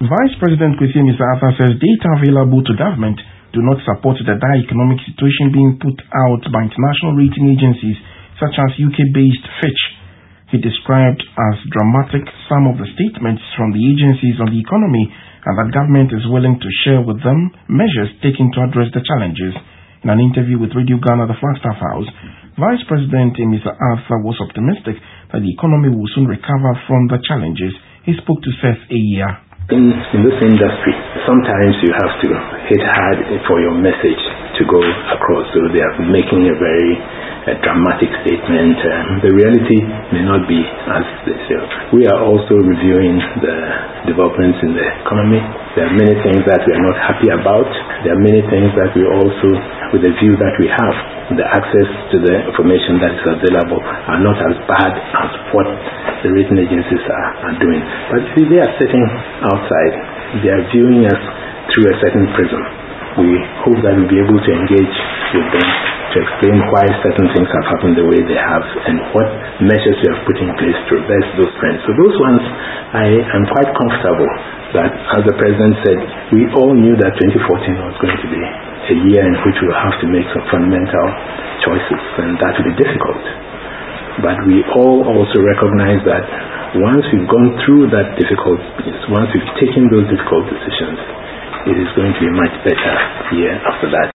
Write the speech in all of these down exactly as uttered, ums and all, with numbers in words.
Vice President Kwesi Amissah-Arthur says data available to government do not support the dire economic situation being put out by international rating agencies such as U K-based Fitch. He described as dramatic some of the statements from the agencies on the economy and that government is willing to share with them measures taken to address the challenges. In an interview with Radio Ghana, the Flagstaff House, Vice President Amissah-Arthur was optimistic that the economy will soon recover from the challenges. He spoke to Seth Eya. In, in this industry, sometimes you have to hit hard for your message to go across. So they are making a very a dramatic statement. Um, the reality may not be as they say. We are also reviewing the developments in the economy. There are many things that we are not happy about. There are many things that we also, with the view that we have, the access to the information that is available are not as bad as what the rating agencies are, are doing. But see, they are sitting outside. They are viewing us through a certain prism. We hope that we'll be able to engage with them to explain why certain things have happened the way they have and what measures we have put in place to reverse those trends. So those ones, I am quite comfortable that, as the President said, we all knew that twenty fourteen was going to be a year in which we will have to make some fundamental choices, and that will be difficult. But we all also recognize that once we've gone through that difficult, once we've taken those difficult decisions, it is going to be a much better year after that.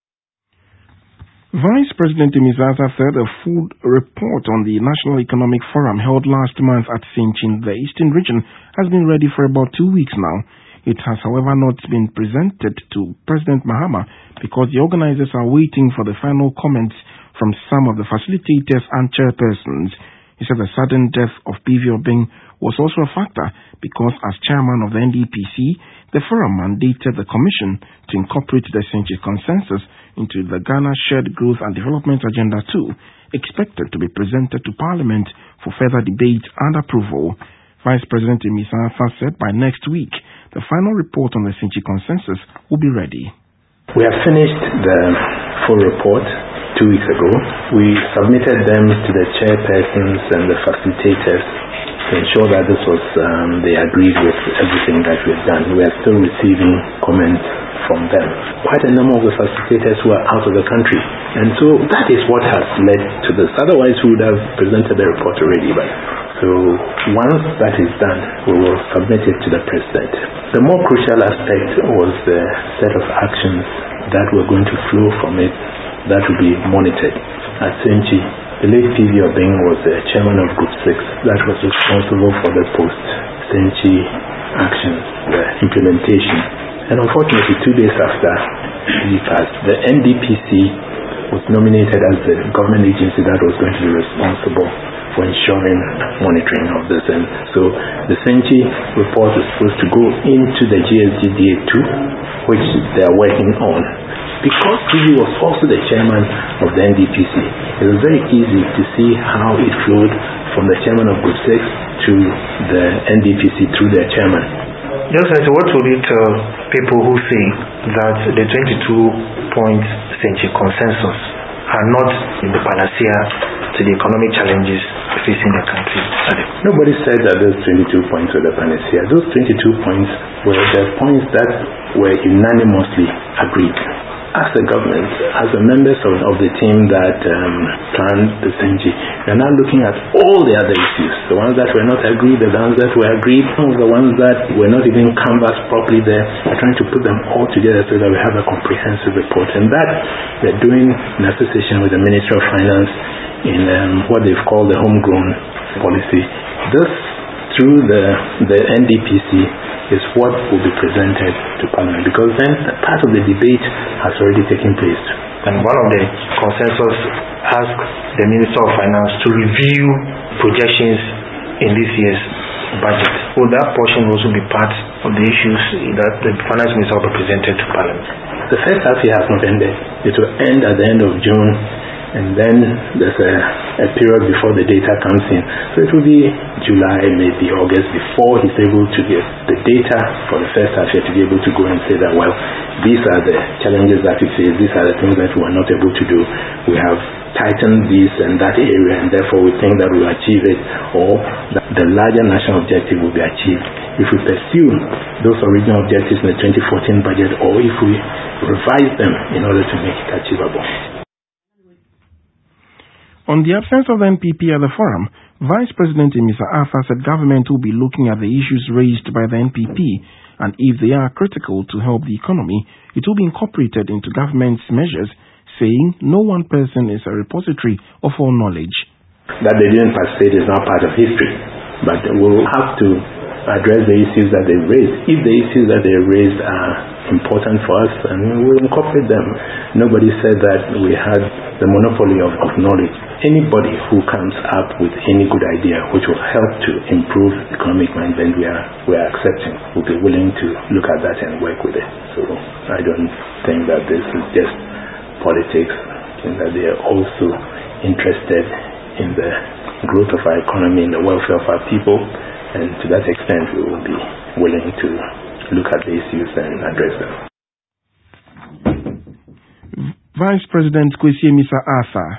Vice President Amissah-Arthur said a full report on the National Economic Forum held last month at Senchi, the Eastern Region, has been ready for about two weeks now. It has, however, not been presented to President Mahama because the organizers are waiting for the final comments from some of the facilitators and chairpersons. He said the sudden death of P V Obeng was also a factor because, as chairman of the N D P C, the forum mandated the commission to incorporate the Senchi consensus into the Ghana Shared Growth and Development Agenda two, expected to be presented to Parliament for further debate and approval. Vice President Amissah-Arthur said by next week, the final report on the Senchi consensus will be ready. We have finished the full report two weeks ago. We submitted them to the chairpersons and the facilitators to ensure that this was, um, they agreed with everything that we've done. We are still receiving comments from them. Quite a number of the facilitators who are out of the country. And so that is what has led to this. Otherwise, we would have presented the report already. But so once that is done, we will submit it to the President. The more crucial aspect was the set of actions that were going to flow from it that will be monitored. At Senchi, the late P V Obeng was the chairman of Group six that was responsible for the post-Senchi actions, the implementation. And unfortunately, two days after he passed, the N D P C was nominated as the government agency that was going to be responsible for ensuring monitoring of this. And so the Senchi report is supposed to go into the G S G D A two, which they are working on. Because he was also the chairman of the N D P C, it was very easy to see how it flowed from the chairman of Group six to the N D P C through their chairman. Just what would you tell people who say that the twenty-two point Senchi consensus are not in the panacea to the economic challenges facing the country? Nobody said that those twenty-two points were the panacea. Those twenty-two points were the points that were unanimously agreed. As a government, as the members of, of the team that um, planned the Senchi, we are now looking at all the other issues. The ones that were not agreed, the ones that were agreed, the ones that were not even canvassed properly there. We're trying to put them all together so that we have a comprehensive report. And that we're doing in association with the Ministry of Finance in um, what they've called the homegrown policy. This, through the, the N D P C, is what will be presented to Parliament, because then part of the debate has already taken place. And one of the consensus asked the Minister of Finance to review projections in this year's budget. Will that portion also be part of the issues that the Finance Minister will be presented to Parliament? The first half year has not ended. It will end at the end of June and then there's a, a period before the data comes in. So it will be July, maybe August, before he's able to get the data for the first half year to be able to go and say that, well, these are the challenges that we face, these are the things that we are not able to do. We have tightened this and that area, and therefore we think that we will achieve it, or that the larger national objective will be achieved if we pursue those original objectives in the twenty fourteen budget, or if we revise them in order to make it achievable. On the absence of the N P P at the forum, Vice President Mister Arthur said government will be looking at the issues raised by the N P P, and if they are critical to help the economy, it will be incorporated into government's measures, saying no one person is a repository of all knowledge. That they didn't participate is not part of history, but we'll have to address the issues that they raised. If the issues that they raised are important for us, and we'll incorporate them. Nobody said that we had the monopoly of, of knowledge. Anybody who comes up with any good idea which will help to improve economic management, we are, we are accepting. We'll be willing to look at that and work with it. So I don't think that this is just politics, and that they are also interested in the growth of our economy, in the welfare of our people, and to that extent we will be willing to look at the issues and address them. Vice President Kwesi Amissah Arthur